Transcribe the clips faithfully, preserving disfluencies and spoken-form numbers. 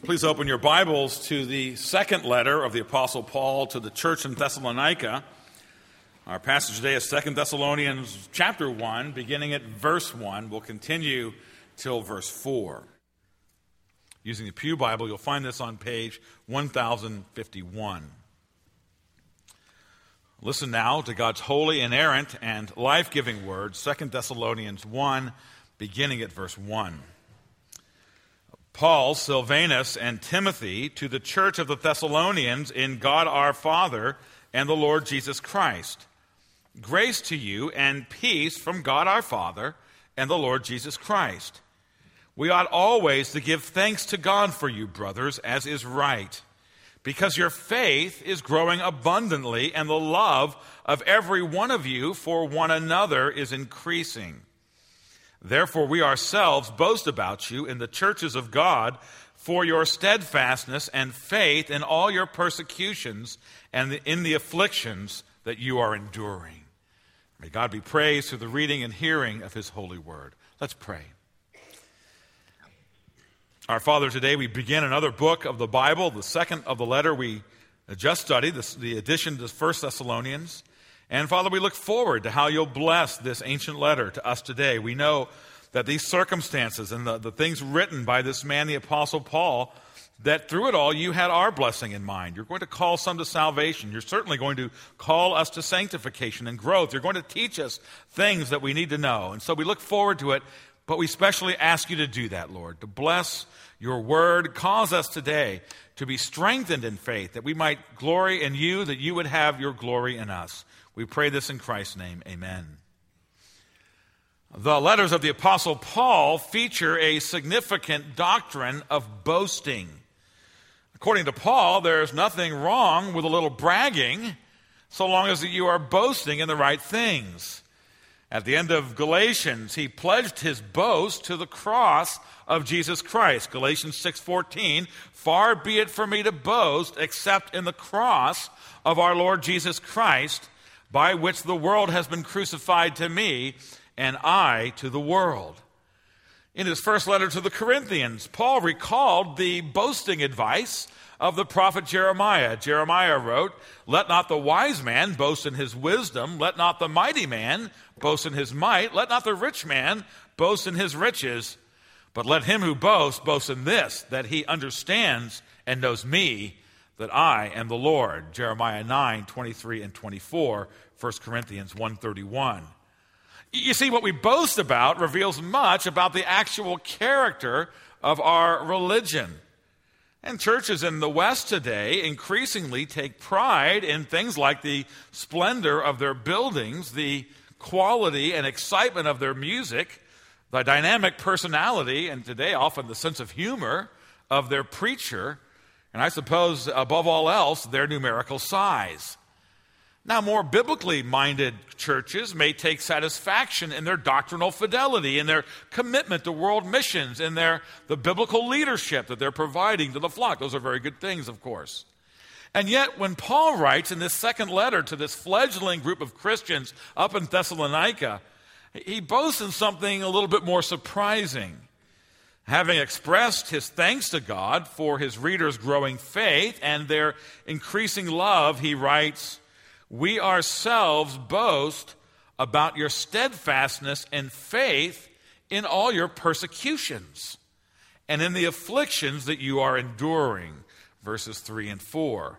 Please open your Bibles to the second letter of the Apostle Paul to the church in Thessalonica. Our passage today is Second Thessalonians chapter one, beginning at verse one. We'll continue till verse four. Using the Pew Bible, you'll find this on page one thousand fifty-one. Listen now to God's holy, inerrant, and life-giving word, Second Thessalonians one, beginning at verse one. Paul, Silvanus, and Timothy to the church of the Thessalonians in God our Father and the Lord Jesus Christ. Grace to you and peace from God our Father and the Lord Jesus Christ. We ought always to give thanks to God for you, brothers, as is right, because your faith is growing abundantly and the love of every one of you for one another is increasing. Therefore, we ourselves boast about you in the churches of God for your steadfastness and faith in all your persecutions and in the afflictions that you are enduring. May God be praised through the reading and hearing of his holy word. Let's pray. Our Father, today we begin another book of the Bible, the second of the letter we just studied, the addition to First Thessalonians. And Father, we look forward to how you'll bless this ancient letter to us today. We know that these circumstances and the, the things written by this man, the Apostle Paul, that through it all you had our blessing in mind. You're going to call some to salvation. You're certainly going to call us to sanctification and growth. You're going to teach us things that we need to know. And so we look forward to it, but we especially ask you to do that, Lord, to bless your word. Cause us today to be strengthened in faith, that we might glory in you, that you would have your glory in us. We pray this in Christ's name. Amen. The letters of the Apostle Paul feature a significant doctrine of boasting. According to Paul, there's nothing wrong with a little bragging so long as you are boasting in the right things. At the end of Galatians, he pledged his boast to the cross of Jesus Christ. Galatians six fourteen, far be it from me to boast except in the cross of our Lord Jesus Christ, by which the world has been crucified to me, and I to the world. In his first letter to the Corinthians, Paul recalled the boasting advice of the prophet Jeremiah. Jeremiah wrote, let not the wise man boast in his wisdom, let not the mighty man boast in his might, let not the rich man boast in his riches, but let him who boasts boast in this, that he understands and knows me, that I am the Lord. Jeremiah nine, twenty-three and twenty-four, First Corinthians one thirty-one. You see, what we boast about reveals much about the actual character of our religion. And churches in the West today increasingly take pride in things like the splendor of their buildings, the quality and excitement of their music, the dynamic personality, and today often the sense of humor of their preacher, and I suppose, above all else, their numerical size. Now, more biblically minded churches may take satisfaction in their doctrinal fidelity, in their commitment to world missions, in their the biblical leadership that they're providing to the flock. Those are very good things, of course. And yet, when Paul writes in this second letter to this fledgling group of Christians up in Thessalonica, he boasts in something a little bit more surprising. Having expressed his thanks to God for his readers' growing faith and their increasing love, he writes, we ourselves boast about your steadfastness and faith in all your persecutions and in the afflictions that you are enduring, verses three and four.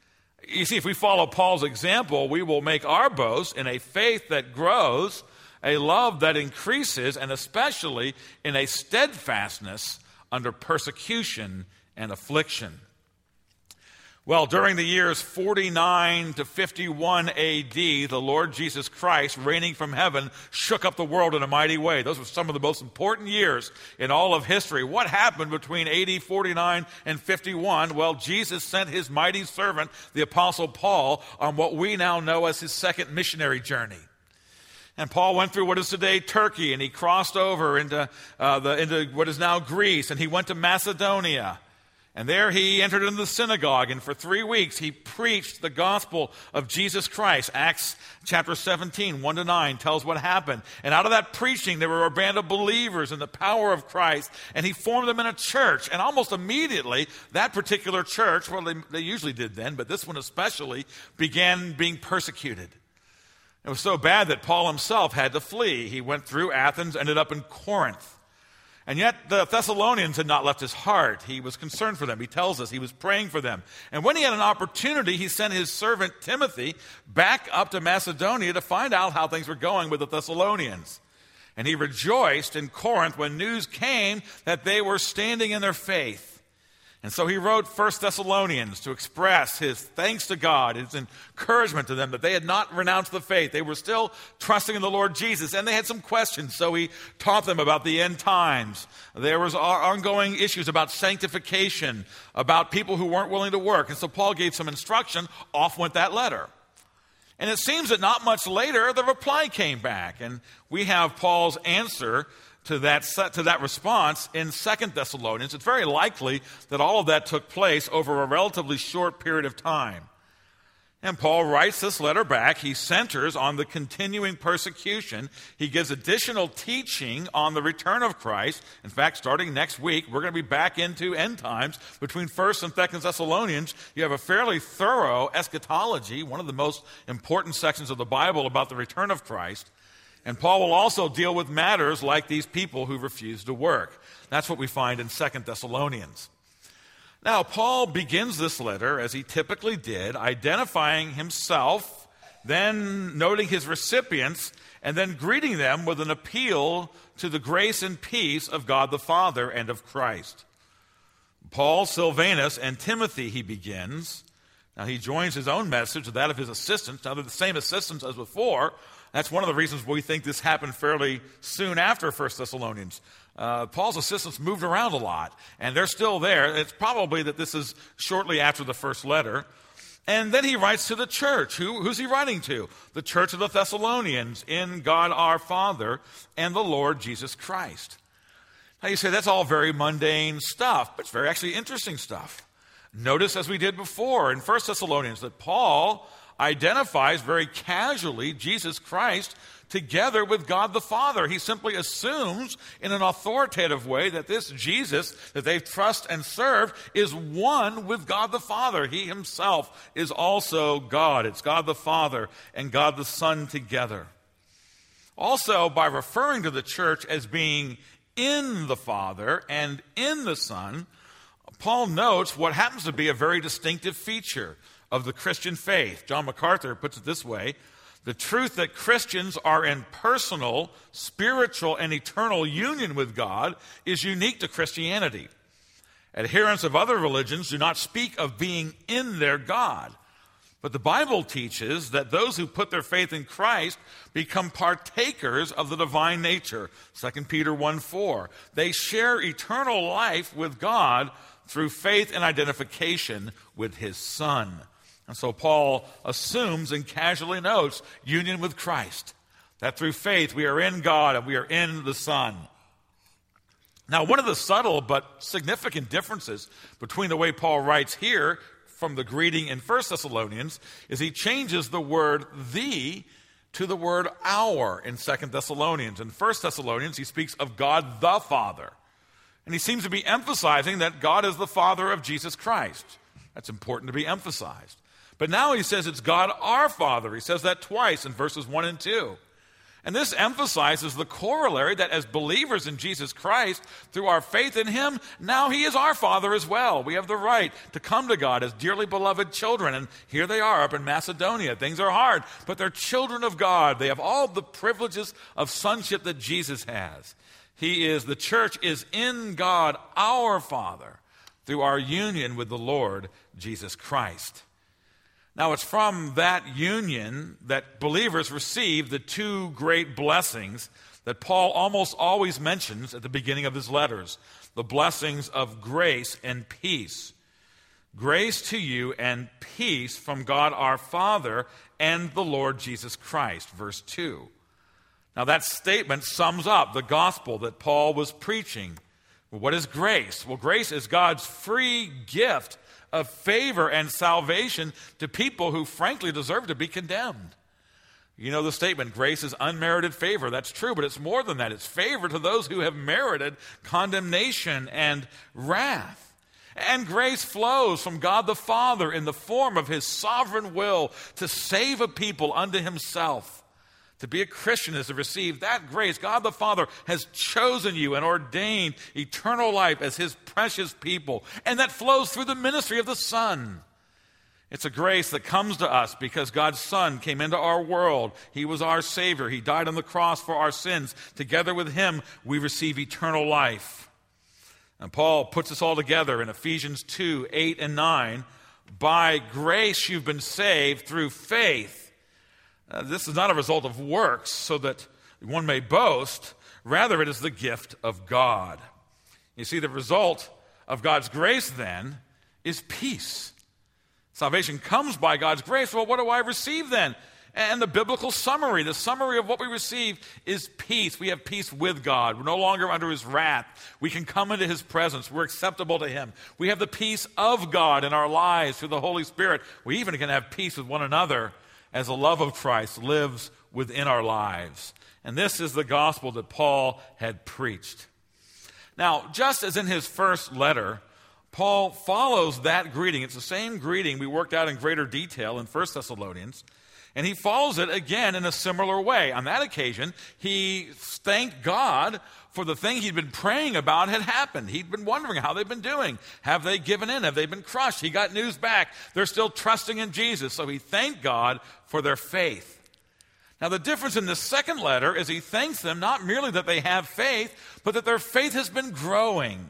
You see, if we follow Paul's example, we will make our boast in a faith that grows, a love that increases, and especially in a steadfastness under persecution and affliction. Well, during the years forty-nine to fifty-one A D, the Lord Jesus Christ, reigning from heaven, shook up the world in a mighty way. Those were some of the most important years in all of history. What happened between A D forty-nine and fifty-one? Well, Jesus sent his mighty servant, the Apostle Paul, on what we now know as his second missionary journey. And Paul went through what is today Turkey, and he crossed over into, uh, the, into what is now Greece, and he went to Macedonia. And there he entered into the synagogue, and for three weeks he preached the gospel of Jesus Christ. Acts chapter seventeen, one to nine tells what happened. And out of that preaching, there were a band of believers in the power of Christ, and he formed them in a church. And almost immediately, that particular church, well, they, they usually did then, but this one especially, began being persecuted. It was so bad that Paul himself had to flee. He went through Athens, ended up in Corinth. And yet the Thessalonians had not left his heart. He was concerned for them. He tells us he was praying for them. And when he had an opportunity, he sent his servant Timothy back up to Macedonia to find out how things were going with the Thessalonians. And he rejoiced in Corinth when news came that they were standing in their faith. And so he wrote First Thessalonians to express his thanks to God, his encouragement to them that they had not renounced the faith. They were still trusting in the Lord Jesus, and they had some questions, so he taught them about the end times. There was ongoing issues about sanctification, about people who weren't willing to work. And so Paul gave some instruction. Off went that letter. And it seems that not much later, the reply came back, and we have Paul's answer to that to that response in Second Thessalonians. It's very likely that all of that took place over a relatively short period of time. And Paul writes this letter back. He centers on the continuing persecution. He gives additional teaching on the return of Christ. In fact, starting next week, we're going to be back into end times. Between First and Second Thessalonians, you have a fairly thorough eschatology, one of the most important sections of the Bible about the return of Christ. And Paul will also deal with matters like these people who refuse to work. That's what we find in Second Thessalonians. Now, Paul begins this letter, as he typically did, identifying himself, then noting his recipients, and then greeting them with an appeal to the grace and peace of God the Father and of Christ. Paul, Silvanus, and Timothy, he begins. Now, he joins his own message with that of his assistants. Now, they're the same assistants as before. That's one of the reasons we think this happened fairly soon after First Thessalonians. Uh, Paul's assistants moved around a lot, and they're still there. It's probably that this is shortly after the first letter. And then he writes to the church. Who, who's he writing to? The church of the Thessalonians in God our Father and the Lord Jesus Christ. Now you say that's all very mundane stuff, but it's very actually interesting stuff. Notice, as we did before in First Thessalonians, that Paul identifies very casually Jesus Christ together with God the Father. He simply assumes in an authoritative way that this Jesus that they trust and serve is one with God the Father. He himself is also God. It's God the Father and God the Son together. Also, by referring to the church as being in the Father and in the Son, Paul notes what happens to be a very distinctive feature of the Christian faith. John MacArthur puts it this way: the truth that Christians are in personal, spiritual, and eternal union with God is unique to Christianity. Adherents of other religions do not speak of being in their God. But the Bible teaches that those who put their faith in Christ become partakers of the divine nature. Second Peter one four. They share eternal life with God through faith and identification with his Son. And so Paul assumes and casually notes union with Christ, that through faith we are in God and we are in the Son. Now, one of the subtle but significant differences between the way Paul writes here from the greeting in First Thessalonians is he changes the word "the" to the word "our" in Second Thessalonians. In First Thessalonians, he speaks of God the Father. And he seems to be emphasizing that God is the Father of Jesus Christ. That's important to be emphasized. But now he says it's God our Father. He says that twice in verses one and two. And this emphasizes the corollary that as believers in Jesus Christ, through our faith in him, now he is our Father as well. We have the right to come to God as dearly beloved children. And here they are up in Macedonia. Things are hard, but they're children of God. They have all the privileges of sonship that Jesus has. He is, the church is in God our Father through our union with the Lord Jesus Christ. Now, it's from that union that believers receive the two great blessings that Paul almost always mentions at the beginning of his letters, the blessings of grace and peace. Grace to you and peace from God our Father and the Lord Jesus Christ, verse two. Now, that statement sums up the gospel that Paul was preaching What is grace? Well, grace is God's free gift of favor and salvation to people who frankly deserve to be condemned. You know the statement, grace is unmerited favor. That's true, but it's more than that. It's favor to those who have merited condemnation and wrath. And grace flows from God the Father in the form of his sovereign will to save a people unto himself. To be a Christian is to receive that grace. God the Father has chosen you and ordained eternal life as his precious people. And that flows through the ministry of the Son. It's a grace that comes to us because God's Son came into our world. He was our Savior. He died on the cross for our sins. Together with him, we receive eternal life. And Paul puts this all together in Ephesians two, eight and nine. By grace you've been saved through faith. Uh, this is not a result of works so that one may boast. Rather, it is the gift of God. You see, the result of God's grace then is peace. Salvation comes by God's grace. Well, what do I receive then? And the biblical summary, the summary of what we receive is peace. We have peace with God. We're no longer under his wrath. We can come into his presence. We're acceptable to him. We have the peace of God in our lives through the Holy Spirit. We even can have peace with one another as the love of Christ lives within our lives. And this is the gospel that Paul had preached. Now, just as in his first letter, Paul follows that greeting. It's the same greeting we worked out in greater detail in First Thessalonians. And he follows it again in a similar way. On that occasion, he thanked God for the thing he'd been praying about had happened. He'd been wondering how they've been doing. Have they given in? Have they been crushed? He got news back. They're still trusting in Jesus. So he thanked God for their faith. Now, the difference in this second letter is he thanks them not merely that they have faith, but that their faith has been growing.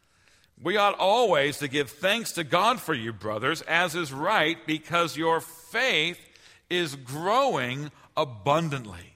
We ought always to give thanks to God for you, brothers, as is right, because your faith is growing abundantly.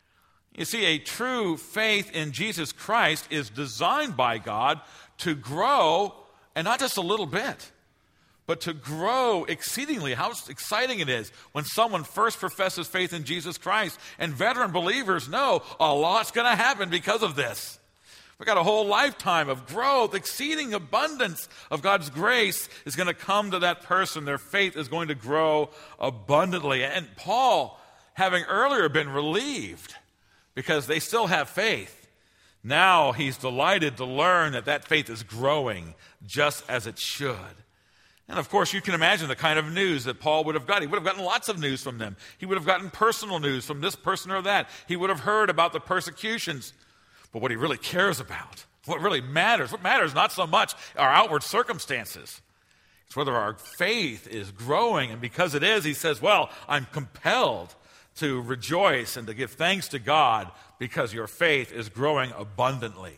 You see, a true faith in Jesus Christ is designed by God to grow, and not just a little bit, but to grow exceedingly. How exciting it is when someone first professes faith in Jesus Christ, and veteran believers know a lot's going to happen because of this. We've got a whole lifetime of growth, exceeding abundance of God's grace is going to come to that person. Their faith is going to grow abundantly. And Paul, having earlier been relieved because they still have faith, now he's delighted to learn that that faith is growing just as it should. And of course, you can imagine the kind of news that Paul would have got. He would have gotten lots of news from them. He would have gotten personal news from this person or that. He would have heard about the persecutions. But what he really cares about, what really matters, what matters not so much our outward circumstances. It's whether our faith is growing. And because it is, he says, well, I'm compelled to rejoice and to give thanks to God because your faith is growing abundantly.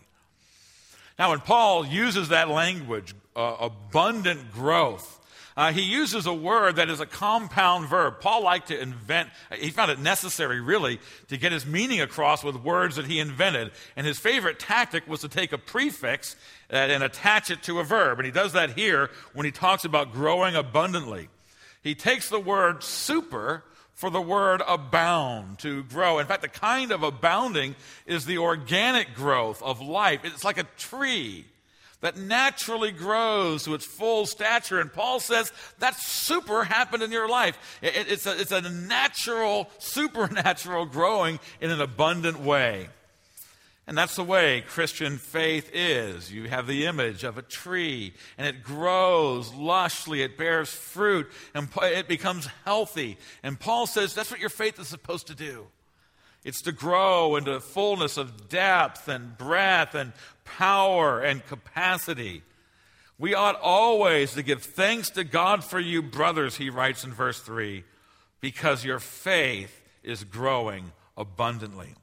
Now, when Paul uses that language, uh, abundant growth, Uh, he uses a word that is a compound verb. Paul liked to invent, he found it necessary really to get his meaning across with words that he invented. And his favorite tactic was to take a prefix uh, and attach it to a verb. And he does that here when he talks about growing abundantly. He takes the word super for the word abound, to grow. In fact, the kind of abounding is the organic growth of life. It's like a tree that naturally grows to its full stature. And Paul says that super happened in your life. It, it's, a, it's a natural, supernatural growing in an abundant way. And that's the way Christian faith is. You have the image of a tree, and it grows lushly, it bears fruit, and it becomes healthy. And Paul says that's what your faith is supposed to do. It's to grow into fullness of depth and breadth and power and capacity. We ought always to give thanks to God for you, brothers, he writes in verse three, because your faith is growing abundantly.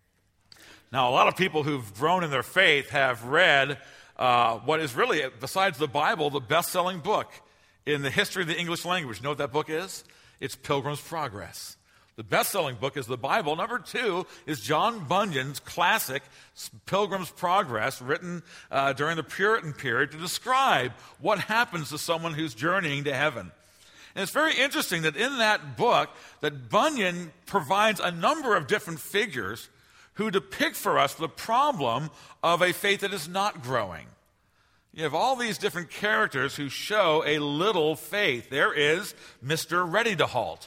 Now, a lot of people who've grown in their faith have read uh, what is really, besides the Bible, the best-selling book in the history of the English language. You know what that book is? It's Pilgrim's Progress. The best-selling book is the Bible. Number two is John Bunyan's classic Pilgrim's Progress, written uh, during the Puritan period to describe what happens to someone who's journeying to heaven. And it's very interesting that in that book, that Bunyan provides a number of different figures who depict for us the problem of a faith that is not growing. You have all these different characters who show a little faith. There is Mister Ready to Halt,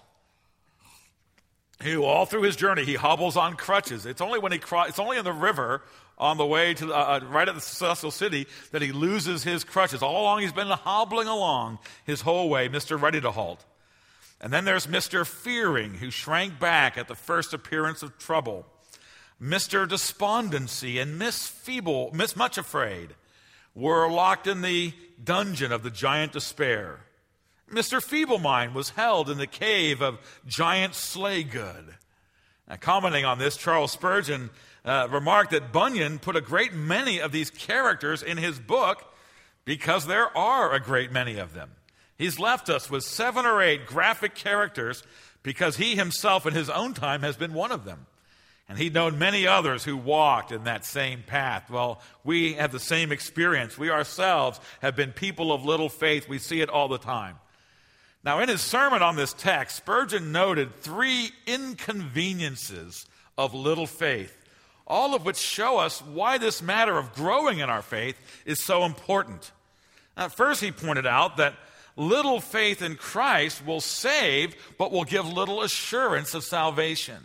who all through his journey, he hobbles on crutches. It's only when he cro- it's only in the river on the way to uh, right at the celestial city that he loses his crutches. All along he's been hobbling along his whole way, Mister Ready to Halt. And then there's Mister Fearing, who shrank back at the first appearance of trouble. Mister Despondency and Miss Feeble, Miss Much Afraid were locked in the dungeon of the giant Despair. Mister Feeblemind was held in the cave of giant Slaygood. Now, commenting on this, Charles Spurgeon uh, remarked that Bunyan put a great many of these characters in his book because there are a great many of them. He's left us with seven or eight graphic characters because he himself in his own time has been one of them. And he'd known many others who walked in that same path. Well, we have the same experience. We ourselves have been people of little faith. We see it all the time. Now, in his sermon on this text, Spurgeon noted three inconveniences of little faith, all of which show us why this matter of growing in our faith is so important. Now, first, he pointed out that little faith in Christ will save, but will give little assurance of salvation.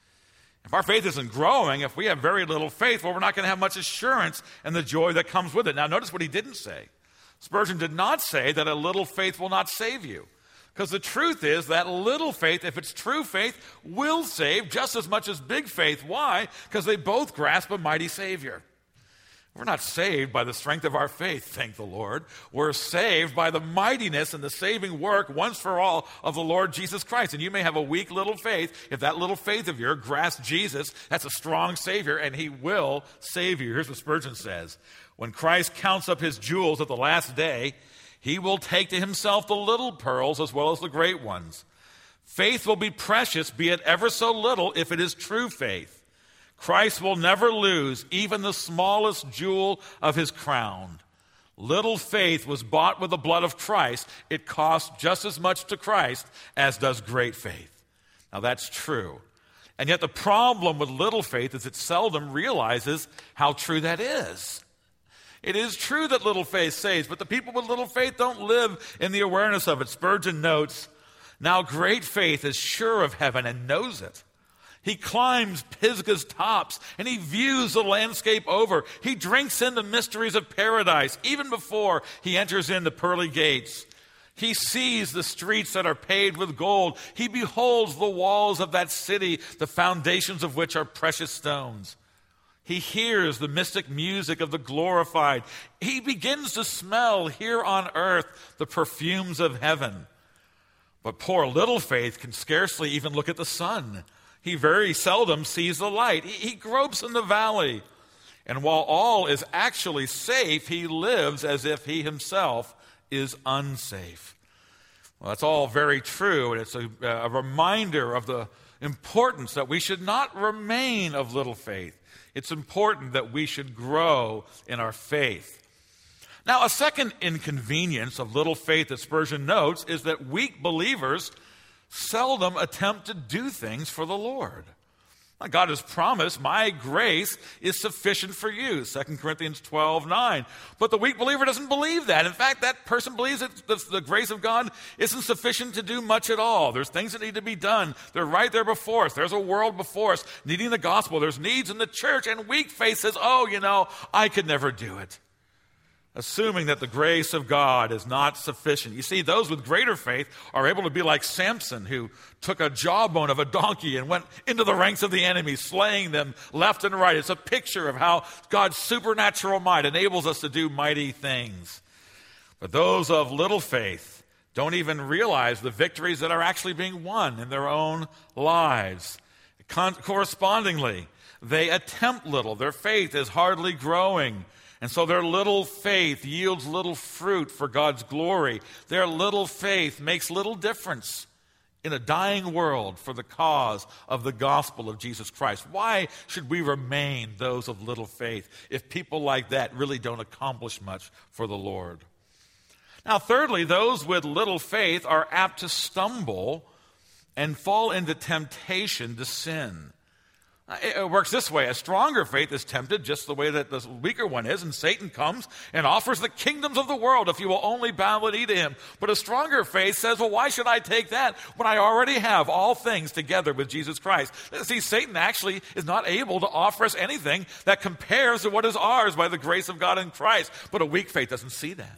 If our faith isn't growing, if we have very little faith, well, we're not going to have much assurance and the joy that comes with it. Now, notice what he didn't say. Spurgeon did not say that a little faith will not save you. Because the truth is that little faith, if it's true faith, will save just as much as big faith. Why? Because they both grasp a mighty Savior. We're not saved by the strength of our faith, thank the Lord. We're saved by the mightiness and the saving work once for all of the Lord Jesus Christ. And you may have a weak little faith. If that little faith of yours grasps Jesus, that's a strong Savior, and he will save you. Here's what Spurgeon says. When Christ counts up his jewels at the last day, he will take to himself the little pearls as well as the great ones. Faith will be precious, be it ever so little, if it is true faith. Christ will never lose even the smallest jewel of his crown. Little faith was bought with the blood of Christ. It cost just as much to Christ as does great faith. Now that's true. And yet the problem with little faith is it seldom realizes how true that is. It is true that little faith saves, but the people with little faith don't live in the awareness of it. Spurgeon notes, now great faith is sure of heaven and knows it. He climbs Pisgah's tops and he views the landscape over. He drinks in the mysteries of paradise even before he enters in the pearly gates. He sees the streets that are paved with gold. He beholds the walls of that city, the foundations of which are precious stones. He hears the mystic music of the glorified. He begins to smell here on earth the perfumes of heaven. But poor little faith can scarcely even look at the sun. He very seldom sees the light. He, he gropes in the valley. And while all is actually safe, he lives as if he himself is unsafe. Well, that's all very true, and it's a, a reminder of the importance that we should not remain of little faith. It's important that we should grow in our faith. Now, a second inconvenience of little faith that Spurgeon notes is that weak believers seldom attempt to do things for the Lord. God has promised, my grace is sufficient for you, Second Corinthians twelve nine. But the weak believer doesn't believe that. In fact, that person believes that the, the grace of God isn't sufficient to do much at all. There's things that need to be done. They're right there before us. There's a world before us needing the gospel. There's needs in the church, and weak faith says, oh, you know, I could never do it. Assuming that the grace of God is not sufficient. You see, those with greater faith are able to be like Samson, who took a jawbone of a donkey and went into the ranks of the enemy, slaying them left and right. It's a picture of how God's supernatural might enables us to do mighty things. But those of little faith don't even realize the victories that are actually being won in their own lives. Con- correspondingly, they attempt little. Their faith is hardly growing. And so their little faith yields little fruit for God's glory. Their little faith makes little difference in a dying world for the cause of the gospel of Jesus Christ. Why should we remain those of little faith if people like that really don't accomplish much for the Lord? Now, thirdly, those with little faith are apt to stumble and fall into temptation to sin. It works this way. A stronger faith is tempted just the way that the weaker one is, and Satan comes and offers the kingdoms of the world if you will only bow the knee to him. But a stronger faith says, well, why should I take that when I already have all things together with Jesus Christ? See, Satan actually is not able to offer us anything that compares to what is ours by the grace of God in Christ. But a weak faith doesn't see that.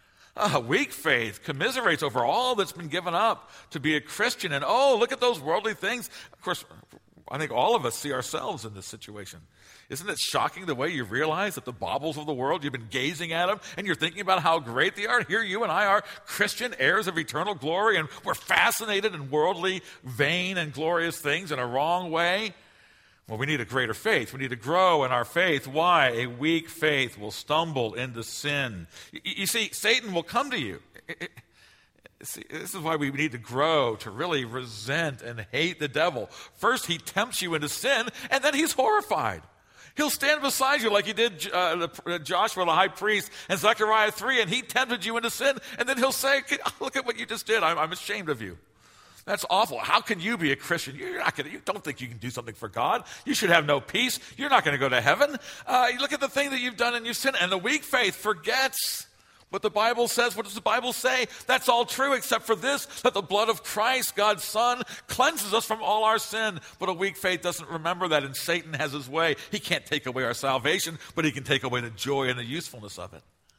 A weak faith commiserates over all that's been given up to be a Christian. And oh, look at those worldly things. Of course, I think all of us see ourselves in this situation. Isn't it shocking the way you realize that the baubles of the world, you've been gazing at them and you're thinking about how great they are? Here you and I are Christian heirs of eternal glory, and we're fascinated in worldly, vain, and glorious things in a wrong way. Well, we need a greater faith. We need to grow in our faith. Why? A weak faith will stumble into sin. You, you see, Satan will come to you. It, it, See, this is why we need to grow to really resent and hate the devil. First, he tempts you into sin, and then he's horrified. He'll stand beside you like he did uh, Joshua, the high priest, and Zechariah three, and he tempted you into sin, and then he'll say, look at what you just did. I'm, I'm ashamed of you. That's awful. How can you be a Christian? You're not gonna, you don't think you can do something for God. You should have no peace. You're not going to go to heaven. Uh, you look at the thing that you've done and you've sinned, and the weak faith forgets what the Bible says. What does the Bible say? That's all true except for this, that the blood of Christ, God's Son, cleanses us from all our sin. But a weak faith doesn't remember that, and Satan has his way. He can't take away our salvation, but he can take away the joy and the usefulness of it.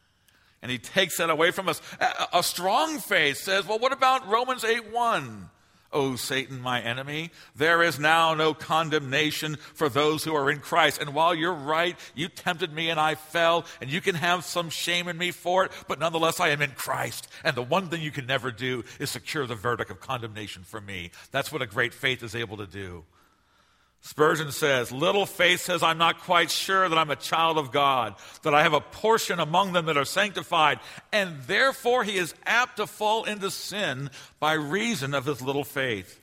And he takes that away from us. A, a strong faith says, well, what about Romans eight one? O Satan, my enemy, there is now no condemnation for those who are in Christ. And while you're right, you tempted me and I fell, and you can have some shame in me for it, but nonetheless I am in Christ. And the one thing you can never do is secure the verdict of condemnation for me. That's what a great faith is able to do. Spurgeon says, little faith says, I'm not quite sure that I'm a child of God, that I have a portion among them that are sanctified, and therefore he is apt to fall into sin by reason of his little faith.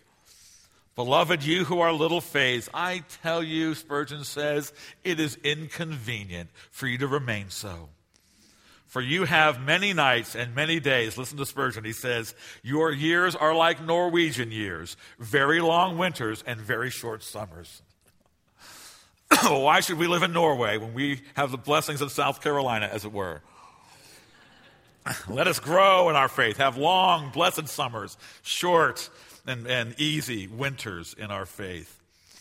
Beloved, you who are little faith, I tell you, Spurgeon says, it is inconvenient for you to remain so. For you have many nights and many days. Listen to Spurgeon. He says, your years are like Norwegian years, very long winters and very short summers. Why should we live in Norway when we have the blessings of South Carolina, as it were? Let us grow in our faith, have long, blessed summers, short and, and easy winters in our faith.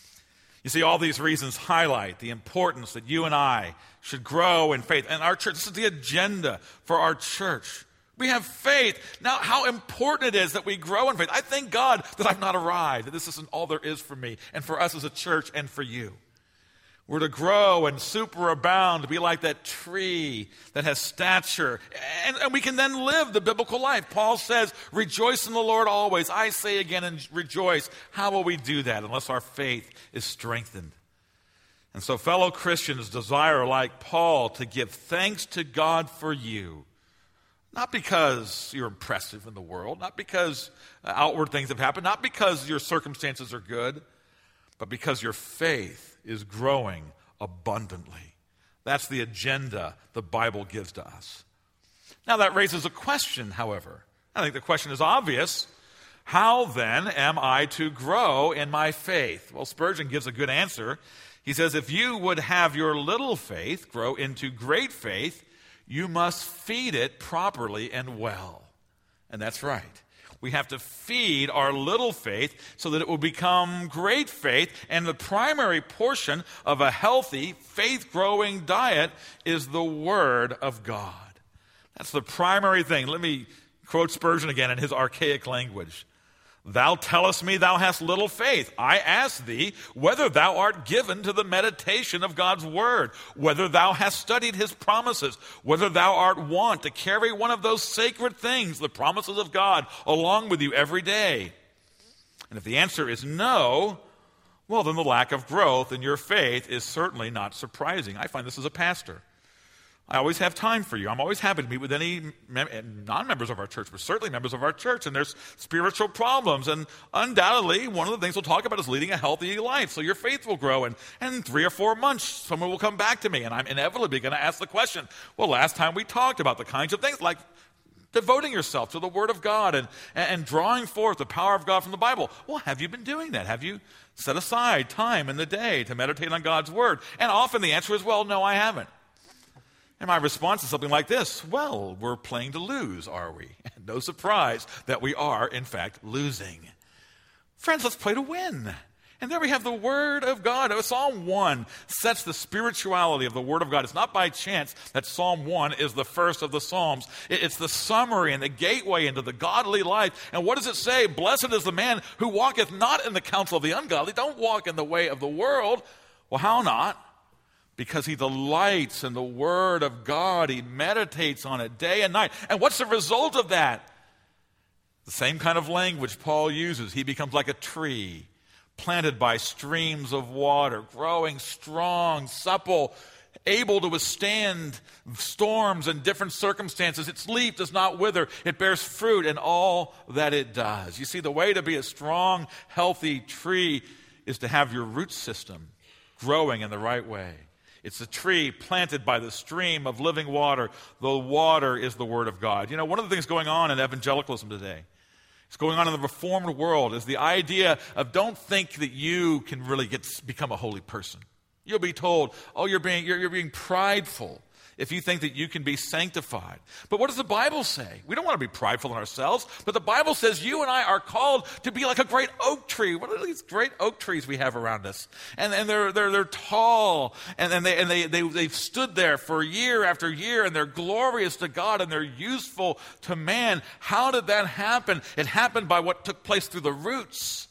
You see, all these reasons highlight the importance that you and I should grow in faith. And our church, this is the agenda for our church. We have faith. Now, how important it is that we grow in faith. I thank God that I've not arrived, that this isn't all there is for me and for us as a church and for you. We're to grow and superabound, to be like that tree that has stature. And, and we can then live the biblical life. Paul says, rejoice in the Lord always. I say again, and rejoice. How will we do that unless our faith is strengthened? And so fellow Christians desire, like Paul, to give thanks to God for you. Not because you're impressive in the world, not because outward things have happened, not because your circumstances are good, but because your faith is growing abundantly. That's the agenda the Bible gives to us. Now that raises a question, however. I think the question is obvious. How then am I to grow in my faith? Well, Spurgeon gives a good answer. He says, if you would have your little faith grow into great faith, you must feed it properly and well. And that's right. We have to feed our little faith so that it will become great faith. And the primary portion of a healthy, faith-growing diet is the Word of God. That's the primary thing. Let me quote Spurgeon again in his archaic language. Thou tellest me thou hast little faith. I ask thee whether thou art given to the meditation of God's word, whether thou hast studied his promises, whether thou art wont to carry one of those sacred things, the promises of God, along with you every day. And if the answer is no, well, then the lack of growth in your faith is certainly not surprising. I find this as a pastor. I always have time for you. I'm always happy to meet with any mem- non-members of our church, but certainly members of our church, and there's spiritual problems. And undoubtedly, one of the things we'll talk about is leading a healthy life, so your faith will grow. And, and in three or four months, someone will come back to me, and I'm inevitably going to ask the question, well, last time we talked about the kinds of things like devoting yourself to the Word of God and, and drawing forth the power of God from the Bible. Well, have you been doing that? Have you set aside time in the day to meditate on God's Word? And often the answer is, well, no, I haven't. And my response is something like this: well, we're playing to lose, are we? And no surprise that we are, in fact, losing. Friends, let's play to win. And there we have the Word of God. Psalm one sets the spirituality of the Word of God. It's not by chance that Psalm one is the first of the Psalms. It's the summary and the gateway into the godly life. And what does it say? Blessed is the man who walketh not in the counsel of the ungodly. Don't walk in the way of the world. Well, how not? Because he delights in the Word of God. He meditates on it day and night. And what's the result of that? The same kind of language Paul uses. He becomes like a tree planted by streams of water, growing strong, supple, able to withstand storms and different circumstances. Its leaf does not wither. It bears fruit in all that it does. You see, the way to be a strong, healthy tree is to have your root system growing in the right way. It's a tree planted by the stream of living water. The water is the Word of God. You know, one of the things going on in evangelicalism today, it's going on in the reformed world, is the idea of don't think that you can really get become a holy person. You'll be told, oh, you're being, you're, you're being prideful if you think that you can be sanctified. But what does the Bible say? We don't want to be prideful in ourselves, but the Bible says you and I are called to be like a great oak tree. What are these great oak trees we have around us? And, and they're, they're, they're tall, and, and, they, and they, they, they've stood there for year after year, and they're glorious to God, and they're useful to man. How did that happen? It happened by what took place through the roots.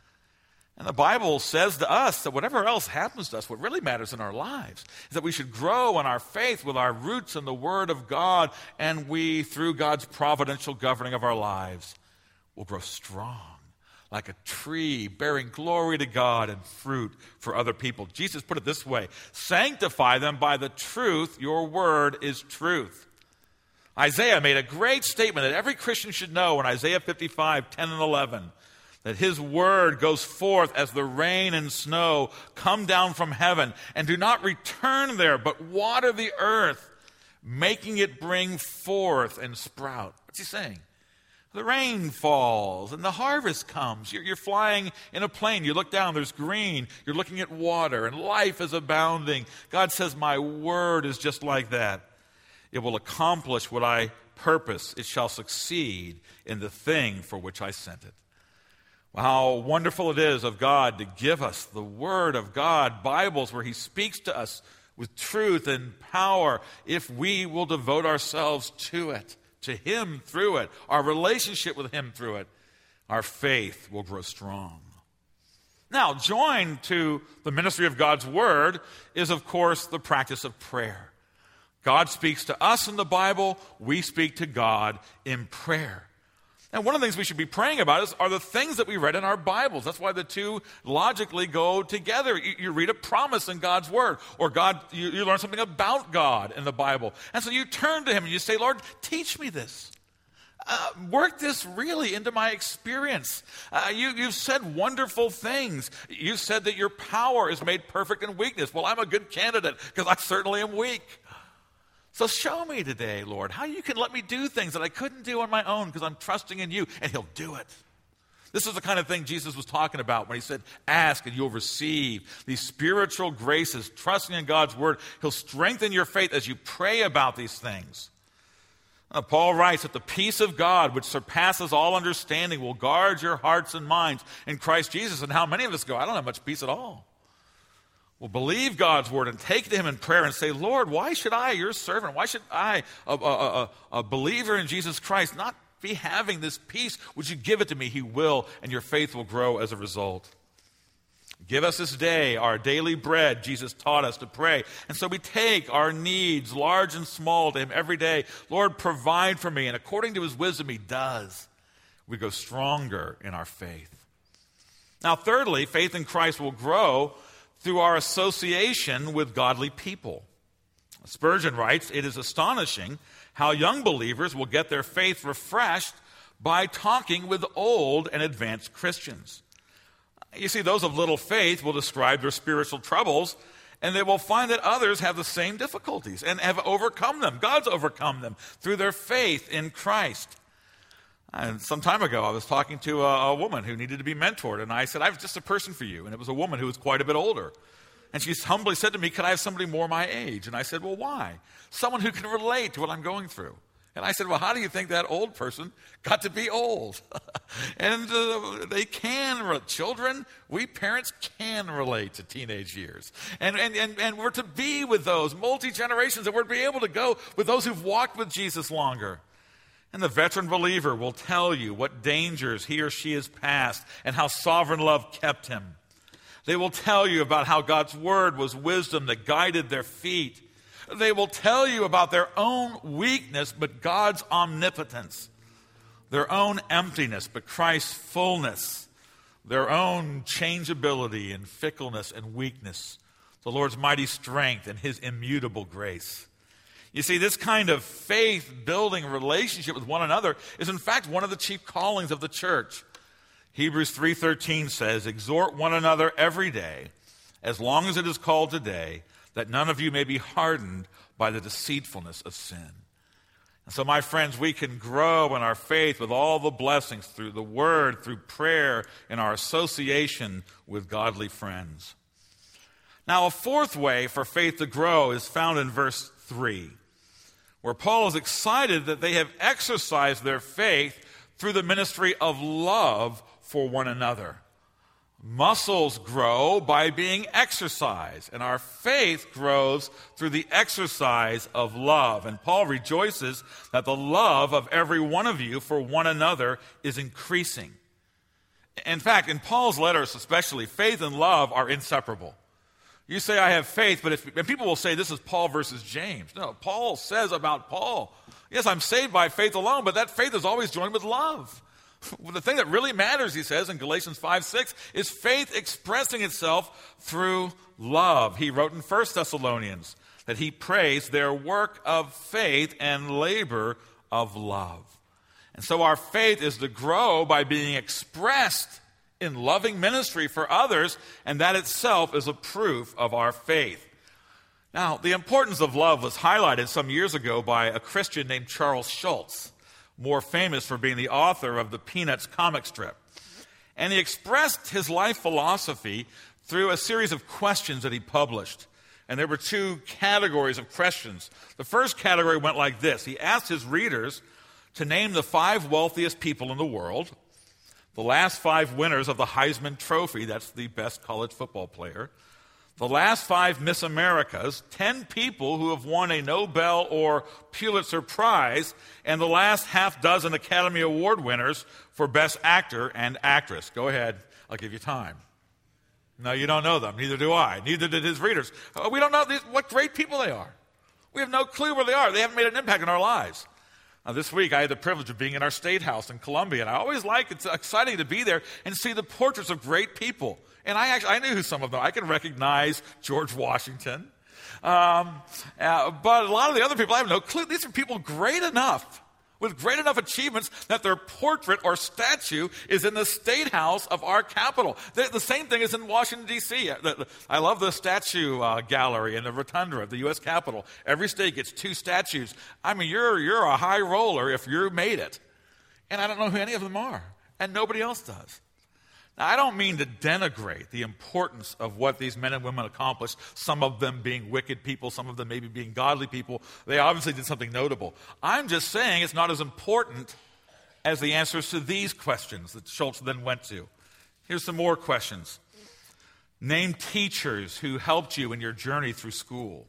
And the Bible says to us that whatever else happens to us, what really matters in our lives is that we should grow in our faith with our roots in the Word of God, and we, through God's providential governing of our lives, will grow strong like a tree bearing glory to God and fruit for other people. Jesus put it this way: sanctify them by the truth. Your word is truth. Isaiah made a great statement that every Christian should know in Isaiah fifty-five, ten and eleven. That his word goes forth as the rain and snow come down from heaven, and do not return there, but water the earth, making it bring forth and sprout. What's he saying? The rain falls and the harvest comes. You're, you're flying in a plane. You look down, there's green. You're looking at water, and life is abounding. God says, my word is just like that. It will accomplish what I purpose. It shall succeed in the thing for which I sent it. How wonderful it is of God to give us the Word of God, Bibles where He speaks to us with truth and power, if we will devote ourselves to it, to Him through it, our relationship with Him through it. Our faith will grow strong. Now, joined to the ministry of God's Word is, of course, the practice of prayer. God speaks to us in the Bible, we speak to God in prayer. And one of the things we should be praying about is, are the things that we read in our Bibles. That's why the two logically go together. You, you read a promise in God's Word, or God, you, you learn something about God in the Bible. And so you turn to Him and you say, Lord, teach me this. Uh, work this really into my experience. Uh, you, you've said wonderful things. You said that your power is made perfect in weakness. Well, I'm a good candidate because I certainly am weak. So show me today, Lord, how you can let me do things that I couldn't do on my own because I'm trusting in you, and He'll do it. This is the kind of thing Jesus was talking about when He said, ask and you'll receive. These spiritual graces, trusting in God's Word, He'll strengthen your faith as you pray about these things. Uh, Paul writes that the peace of God, which surpasses all understanding, will guard your hearts and minds in Christ Jesus. And how many of us go, I don't have much peace at all. Well, believe God's Word and take to Him in prayer and say, Lord, why should I, your servant, why should I, a, a, a, a believer in Jesus Christ, not be having this peace? Would you give it to me? He will, and your faith will grow as a result. Give us this day our daily bread. Jesus taught us to pray. And so we take our needs, large and small, to Him every day. Lord, provide for me. And according to His wisdom, He does. We go stronger in our faith. Now, thirdly, faith in Christ will grow through our association with godly people. Spurgeon writes, it is astonishing how young believers will get their faith refreshed by talking with old and advanced Christians. You see, those of little faith will describe their spiritual troubles And they will find that others have the same difficulties and have overcome them. God's overcome them through their faith in Christ. And some time ago, I was talking to a, a woman who needed to be mentored, and I said, I have just a person for you. And it was a woman who was quite a bit older. And she humbly said to me, could I have somebody more my age? And I said, well, why? Someone who can relate to what I'm going through. And I said, well, how do you think that old person got to be old? and uh, they can, re- children, we parents can relate to teenage years. And, and, and, and we're to be with those multi-generations, and we're to be able to go with those who've walked with Jesus longer. And the veteran believer will tell you what dangers he or she has passed and how sovereign love kept him. They will tell you about how God's word was wisdom that guided their feet. They will tell you about their own weakness, but God's omnipotence. Their own emptiness, but Christ's fullness. Their own changeability and fickleness and weakness. The Lord's mighty strength and his immutable grace. You see, this kind of faith-building relationship with one another is in fact one of the chief callings of the church. Hebrews three thirteen says, exhort one another every day, as long as it is called today, that none of you may be hardened by the deceitfulness of sin. And so, my friends, we can grow in our faith with all the blessings through the word, through prayer, in our association with godly friends. Now, a fourth way for faith to grow is found in verse three, where Paul is excited that they have exercised their faith through the ministry of love for one another. Muscles grow by being exercised, and our faith grows through the exercise of love. And Paul rejoices that the love of every one of you for one another is increasing. In fact, in Paul's letters especially, faith and love are inseparable. You say, I have faith, but if, and people will say this is Paul versus James. No, Paul says about Paul, yes, I'm saved by faith alone, but that faith is always joined with love. The thing that really matters, he says in Galatians five six, is faith expressing itself through love. He wrote in First Thessalonians that he praised their work of faith and labor of love. And so our faith is to grow by being expressed in loving ministry for others, and that itself is a proof of our faith. Now, the importance of love was highlighted some years ago by a Christian named Charles Schulz, more famous for being the author of the Peanuts comic strip. And he expressed his life philosophy through a series of questions that he published. And there were two categories of questions. The first category went like this. He asked his readers to name the five wealthiest people in the world, the last five winners of the Heisman Trophy, that's the best college football player, the last five Miss Americas, ten people who have won a Nobel or Pulitzer Prize, and the last half dozen Academy Award winners for Best Actor and Actress. Go ahead, I'll give you time. No, you don't know them. Neither do I. Neither did his readers. Uh, we don't know these, what great people they are. We have no clue where they are. They haven't made an impact in our lives. Now, this week, I had the privilege of being in our State House in Columbia, and I always like, it's exciting to be there and see the portraits of great people. And I actually, I knew who some of them. I can recognize George Washington. Um, uh, but a lot of the other people, I have no clue. These are people great enough, with great enough achievements, that their portrait or statue is in the State House of our capital. The, the same thing is in Washington, D C I love the statue uh, gallery in the rotunda of the U S Capitol. Every state gets two statues. I mean, you're, you're a high roller if you made it. And I don't know who any of them are. And nobody else does. Now, I don't mean to denigrate the importance of what these men and women accomplished, some of them being wicked people, some of them maybe being godly people. They obviously did something notable. I'm just saying it's not as important as the answers to these questions that Schulz then went to. Here's some more questions. Name teachers who helped you in your journey through school.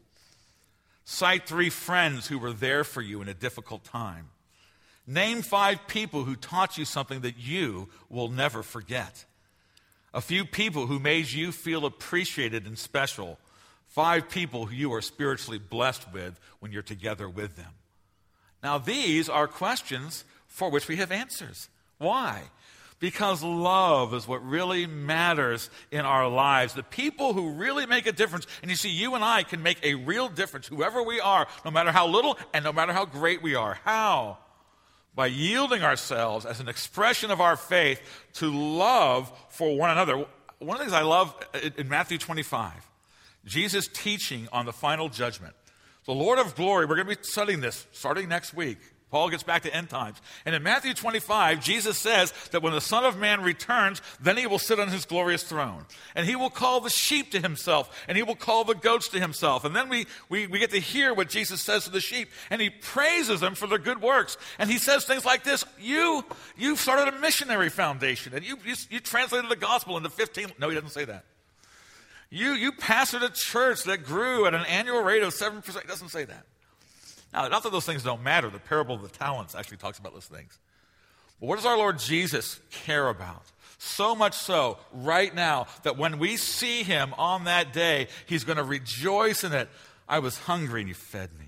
Cite three friends who were there for you in a difficult time. Name five people who taught you something that you will never forget. A few people who made you feel appreciated and special. Five people who you are spiritually blessed with when you're together with them. Now, these are questions for which we have answers. Why? Because love is what really matters in our lives. The people who really make a difference, and you see, you and I can make a real difference, whoever we are, no matter how little and no matter how great we are. How? By yielding ourselves as an expression of our faith to love for one another. One of the things I love in Matthew twenty-five, Jesus' teaching on the final judgment. The Lord of glory, we're going to be studying this starting next week. Paul gets back to end times. And in Matthew twenty-five, Jesus says that when the Son of Man returns, then he will sit on his glorious throne. And he will call the sheep to himself, and he will call the goats to himself. And then we, we, we get to hear what Jesus says to the sheep, and he praises them for their good works. And he says things like this: you, you started a missionary foundation, and you, you, you translated the gospel into fifteen. No, he doesn't say that. You, you pastored a church that grew at an annual rate of seven percent. He doesn't say that. Now, not that those things don't matter. The parable of the talents actually talks about those things. But what does our Lord Jesus care about? So much so, right now, that when we see him on that day, he's going to rejoice in it. I was hungry and you fed me.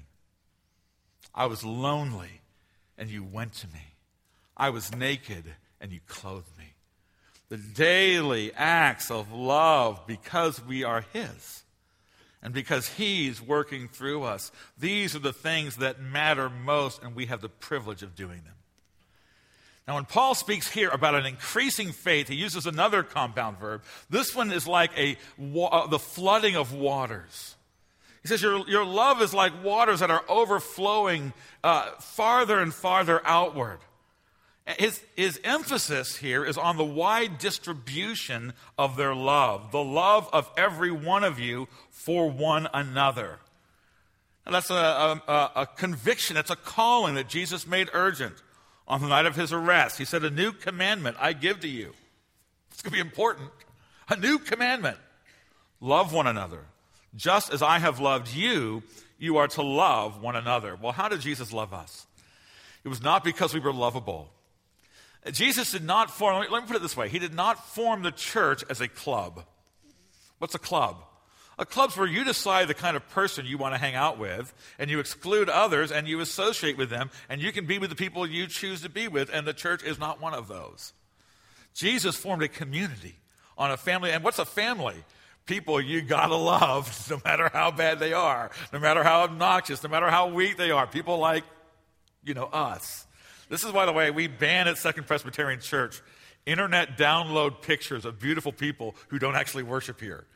I was lonely and you went to me. I was naked and you clothed me. The daily acts of love because we are his. And because he's working through us, these are the things that matter most, and we have the privilege of doing them. Now, when Paul speaks here about an increasing faith, he uses another compound verb. This one is like a uh, the flooding of waters. He says, your, your love is like waters that are overflowing uh, farther and farther outward. His, his emphasis here is on the wide distribution of their love, the love of every one of you for one another. And that's a, a, a conviction, it's a calling that Jesus made urgent on the night of his arrest. He said, a new commandment I give to you. It's going to be important. A new commandment. Love one another. Just as I have loved you, you are to love one another. Well, how did Jesus love us? It was not because we were lovable. Jesus did not form, let me put it this way, he did not form the church as a club. What's a club? A club's where you decide the kind of person you want to hang out with, and you exclude others, and you associate with them, and you can be with the people you choose to be with, and the church is not one of those. Jesus formed a community on a family, and what's a family? People you gotta love, no matter how bad they are, no matter how obnoxious, no matter how weak they are. People like, you know, us. This is, by the way, we ban at Second Presbyterian Church internet download pictures of beautiful people who don't actually worship here.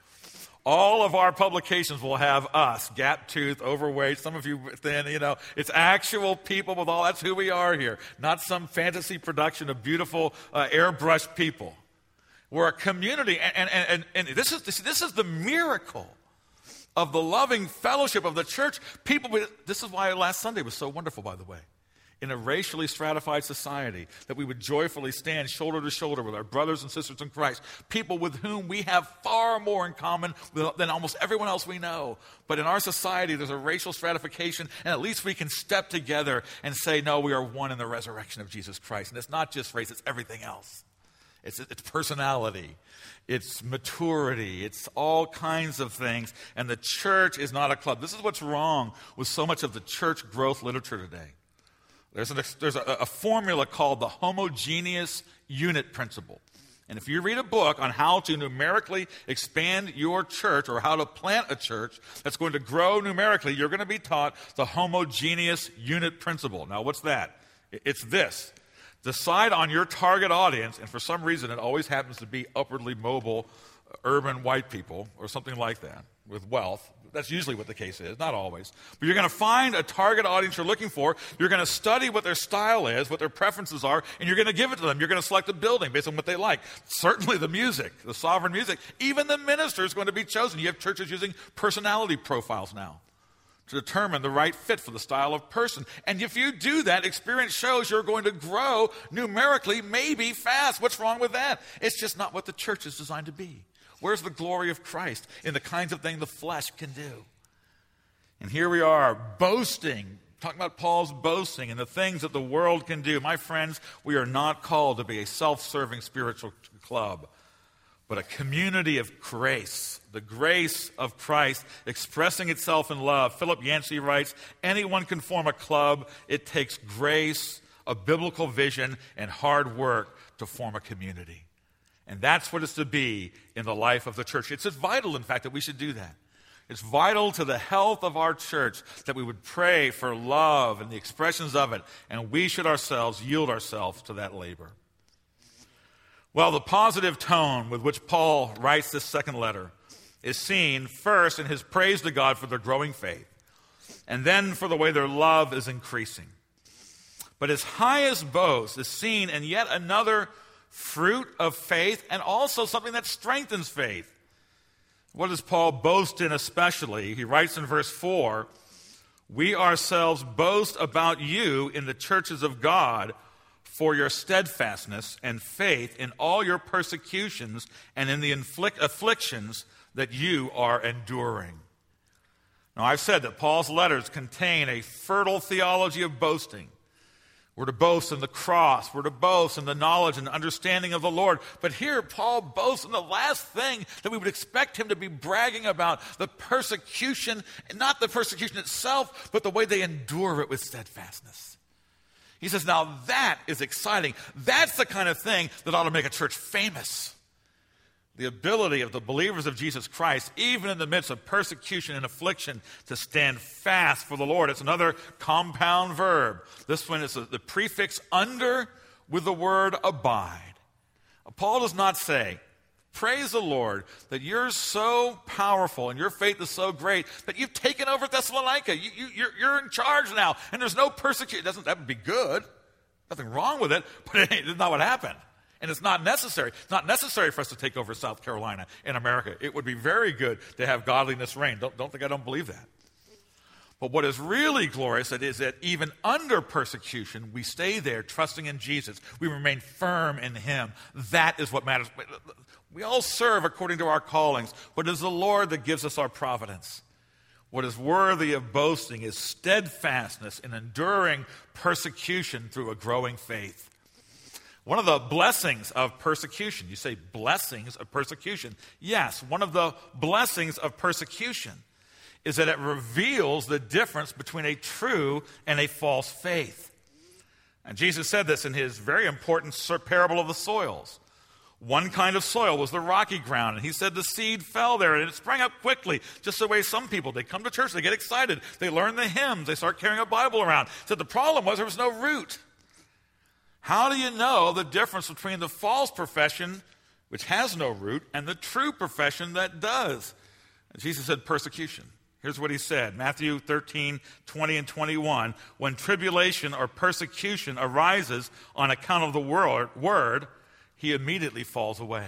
All of our publications will have us, gap-toothed, overweight, some of you thin, you know. It's actual people with all, that's who we are here. Not some fantasy production of beautiful uh, airbrushed people. We're a community, and, and, and, and this is this is the miracle of the loving fellowship of the church. People, this is why last Sunday was so wonderful, by the way. In a racially stratified society, that we would joyfully stand shoulder to shoulder with our brothers and sisters in Christ, people with whom we have far more in common than almost everyone else we know. But in our society, there's a racial stratification, and at least we can step together and say, no, we are one in the resurrection of Jesus Christ. And it's not just race, it's everything else. It's, it's personality, it's maturity, it's all kinds of things. And the church is not a club. This is what's wrong with so much of the church growth literature today. There's, an, there's a, a formula called the homogeneous unit principle. And if you read a book on how to numerically expand your church or how to plant a church that's going to grow numerically, you're going to be taught the homogeneous unit principle. Now, what's that? It's this. Decide on your target audience, and for some reason it always happens to be upwardly mobile, urban white people or something like that with wealth. That's usually what the case is, not always. But you're going to find a target audience you're looking for. You're going to study what their style is, what their preferences are, and you're going to give it to them. You're going to select a building based on what they like. Certainly the music, the sovereign music. Even the minister is going to be chosen. You have churches using personality profiles now to determine the right fit for the style of person. And if you do that, experience shows you're going to grow numerically, maybe fast. What's wrong with that? It's just not what the church is designed to be. Where's the glory of Christ in the kinds of things the flesh can do? And here we are, boasting, talking about Paul's boasting and the things that the world can do. My friends, we are not called to be a self-serving spiritual club, but a community of grace, the grace of Christ expressing itself in love. Philip Yancey writes, anyone can form a club. It takes grace, a biblical vision, and hard work to form a community. And that's what it's to be in the life of the church. It's vital, in fact, that we should do that. It's vital to the health of our church that we would pray for love and the expressions of it, and we should ourselves yield ourselves to that labor. Well, the positive tone with which Paul writes this second letter is seen first in his praise to God for their growing faith, and then for the way their love is increasing. But his highest boast is seen in yet another fruit of faith, and also something that strengthens faith. What does Paul boast in especially? He writes in verse four, "We ourselves boast about you in the churches of God for your steadfastness and faith in all your persecutions and in the inflict- afflictions that you are enduring." Now, I've said that Paul's letters contain a fertile theology of boasting. We're to boast in the cross. We're to boast in the knowledge and understanding of the Lord. But here, Paul boasts in the last thing that we would expect him to be bragging about, the persecution, and not the persecution itself, but the way they endure it with steadfastness. He says, now that is exciting. That's the kind of thing that ought to make a church famous. The ability of the believers of Jesus Christ, even in the midst of persecution and affliction, to stand fast for the Lord. It's another compound verb. This one is the prefix under with the word abide. Paul does not say, praise the Lord that you're so powerful and your faith is so great that you've taken over Thessalonica. You, you, you're, you're in charge now and there's no persecution. Doesn't that would be good? Nothing wrong with it, but it ain't, it's not what happened. And it's not necessary. It's not necessary for us to take over South Carolina in America. It would be very good to have godliness reign. Don't, don't think I don't believe that. But what is really glorious is that even under persecution, we stay there trusting in Jesus. We remain firm in him. That is what matters. We all serve according to our callings, but it is the Lord that gives us our providence. What is worthy of boasting is steadfastness in enduring persecution through a growing faith. One of the blessings of persecution, you say blessings of persecution. Yes, one of the blessings of persecution is that it reveals the difference between a true and a false faith. And Jesus said this in his very important parable of the soils. One kind of soil was the rocky ground, and he said the seed fell there, and it sprang up quickly, just the way some people, they come to church, they get excited, they learn the hymns, they start carrying a Bible around. So the problem was there was no root. How do you know the difference between the false profession, which has no root, and the true profession that does? And Jesus said persecution. Here's what he said, Matthew thirteen, twenty and twenty-one. When tribulation or persecution arises on account of the word, word, he immediately falls away.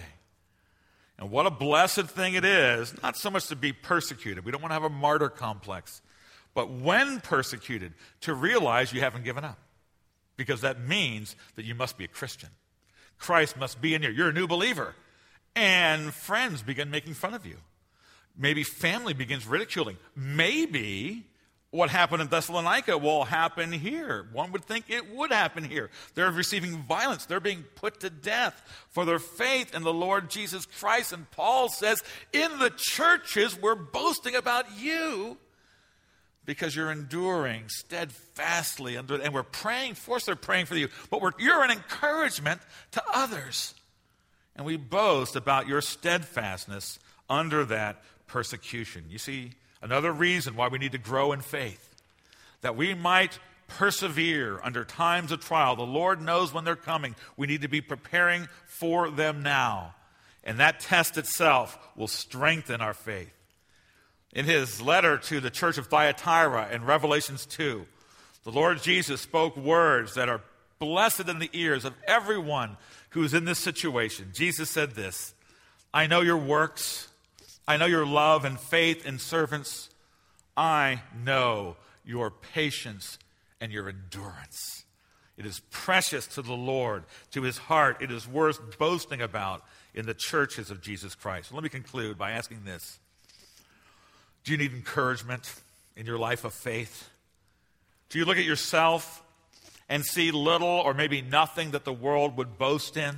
And what a blessed thing it is, not so much to be persecuted. We don't want to have a martyr complex. But when persecuted, to realize you haven't given up. Because that means that you must be a Christian. Christ must be in you. You're a new believer. And friends begin making fun of you. Maybe family begins ridiculing. Maybe what happened in Thessalonica will happen here. One would think it would happen here. They're receiving violence. They're being put to death for their faith in the Lord Jesus Christ. And Paul says, in the churches, we're boasting about you because you're enduring steadfastly, under, and we're praying, of course they're praying for you, but we're, you're an encouragement to others. And we boast about your steadfastness under that persecution. You see, another reason why we need to grow in faith, that we might persevere under times of trial. The Lord knows when they're coming. We need to be preparing for them now. And that test itself will strengthen our faith. In his letter to the church of Thyatira in Revelations two, the Lord Jesus spoke words that are blessed in the ears of everyone who is in this situation. Jesus said this, I know your works. I know your love and faith in servants. I know your patience and your endurance. It is precious to the Lord, to his heart. It is worth boasting about in the churches of Jesus Christ. Let me conclude by asking this. Do you need encouragement in your life of faith? Do you look at yourself and see little or maybe nothing that the world would boast in?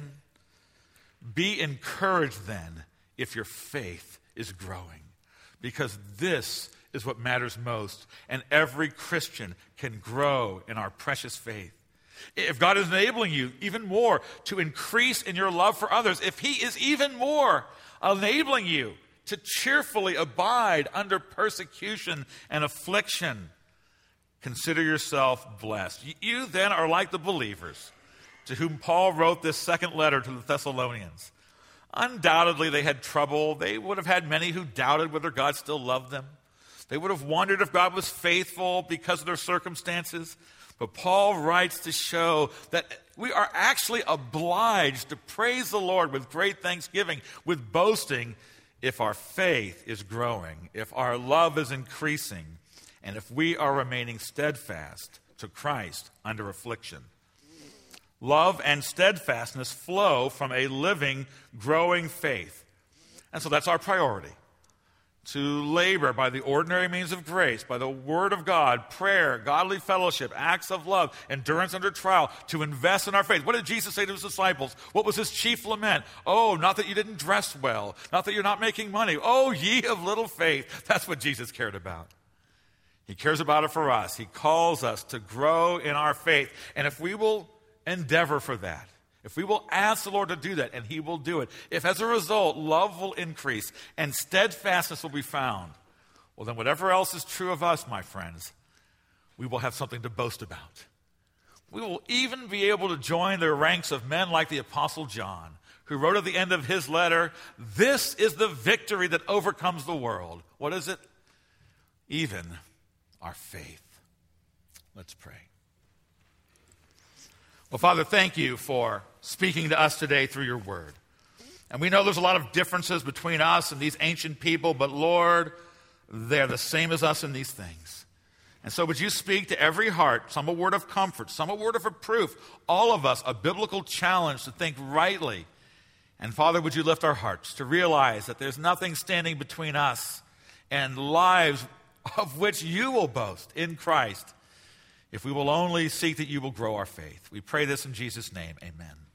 Be encouraged then if your faith is growing, because this is what matters most, and every Christian can grow in our precious faith. If God is enabling you even more to increase in your love for others, if he is even more enabling you to cheerfully abide under persecution and affliction, consider yourself blessed. You then are like the believers to whom Paul wrote this second letter to the Thessalonians. Undoubtedly, they had trouble. They would have had many who doubted whether God still loved them. They would have wondered if God was faithful because of their circumstances. But Paul writes to show that we are actually obliged to praise the Lord with great thanksgiving, with boasting, if our faith is growing, if our love is increasing, and if we are remaining steadfast to Christ under affliction. Love and steadfastness flow from a living, growing faith. And so that's our priority. To labor by the ordinary means of grace, by the word of God, prayer, godly fellowship, acts of love, endurance under trial, to invest in our faith. What did Jesus say to his disciples? What was his chief lament? Oh, not that you didn't dress well, not that you're not making money. Oh, ye of little faith. That's what Jesus cared about. He cares about it for us. He calls us to grow in our faith. And if we will endeavor for that, if we will ask the Lord to do that, and he will do it, if as a result love will increase and steadfastness will be found, well then whatever else is true of us, my friends, we will have something to boast about. We will even be able to join the ranks of men like the Apostle John, who wrote at the end of his letter, "This is the victory that overcomes the world." What is it? Even our faith. Let's pray. Well, Father, thank you for speaking to us today through your word. And we know there's a lot of differences between us and these ancient people, but Lord, they're the same as us in these things. And so would you speak to every heart, some a word of comfort, some a word of reproof, all of us a biblical challenge to think rightly. And Father, would you lift our hearts to realize that there's nothing standing between us and lives of which you will boast in Christ, if we will only seek that you will grow our faith. We pray this in Jesus' name. Amen.